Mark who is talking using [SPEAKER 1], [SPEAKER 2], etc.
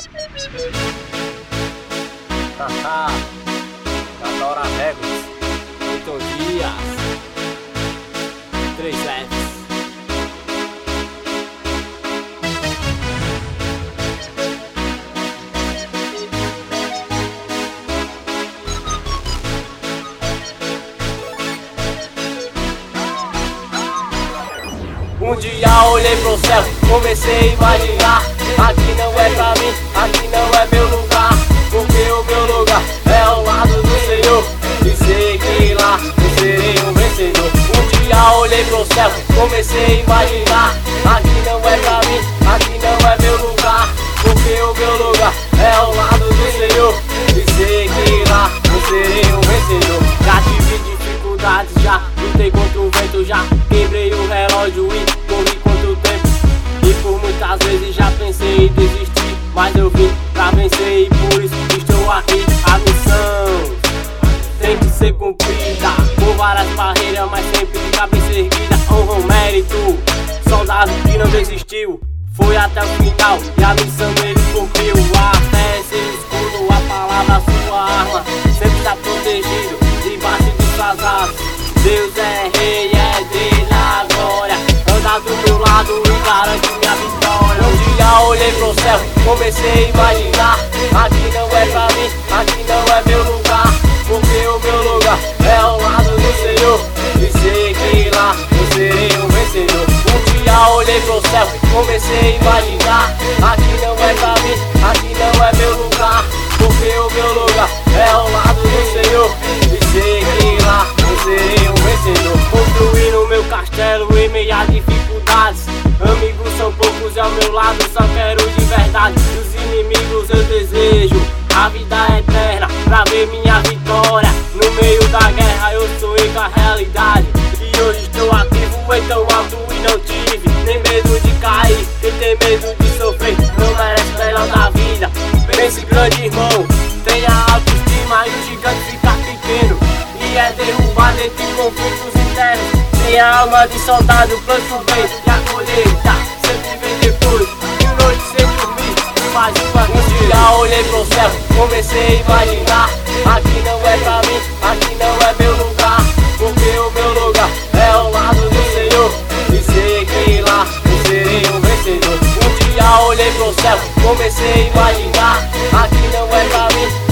[SPEAKER 1] Haha, Catora Records, Vitor Dias, 3 Fs. Um dia olhei pro céu, comecei a imaginar: aqui não é pra mim, aqui não é meu lugar, porque o meu lugar é ao lado do Senhor, e sei que lá eu serei um vencedor. Um dia olhei pro céu, comecei a imaginar: aqui não é pra mim, aqui não é meu lugar, porque o meu lugar é ao lado do Senhor, e sei que lá eu serei um vencedor. Já tive dificuldades, já lutei contra o vento, já quebrei o relógio e corri contra o tempo, e por muitas vezes já pensei em desistir, mas eu vim pra vencer e por isso estou aqui. A missão tem que ser cumprida, por várias barreiras, mas sempre de cabeça erguida. Honra o mérito, soldado que não desistiu, foi até o final e a missão ele cumpriu. A fé é seu escudo, a palavra sua arma, sempre está protegido debaixo de suas asas. Deus é rei, é dele a glória, anda do meu lado e garante minha vitória. Um dia olhei pro céu, comecei a imaginar: aqui não é pra mim, aqui não é meu lugar, porque o meu lugar é ao lado do Senhor, e sei que lá eu serei um vencedor. Um dia olhei pro céu, comecei a imaginar: aqui não é pra mim, aqui não é meu lugar, porque o meu lugar é ao lado do Senhor, e sei que lá eu serei um vencedor. Construindo meu castelo em meio a dificuldades, amigos são poucos e ao meu lado só quero de verdade. Dos inimigos eu desejo a vida eterna pra ver minha vitória. No meio da guerra eu sonhei com a realidade, e hoje estou ativo em tão alto e não tive nem medo de cair. Quem tem medo de sofrer não merece o melhor da vida. Pense grande, irmão, tenha autoestima e o gigante fica pequeno, e é derrubado entre conflitos internos. Tenha alma de soldado, planta o bem e a colheita sempre vem depois de noite sem dormir. Mais uma dia olhei pro céu, comecei a imaginar: aqui não é pra mim, aqui não é meu lugar, porque o meu lugar é ao lado do Senhor, e sei que lá eu serei um vencedor. Um dia olhei pro céu, comecei a imaginar: aqui não é pra mim,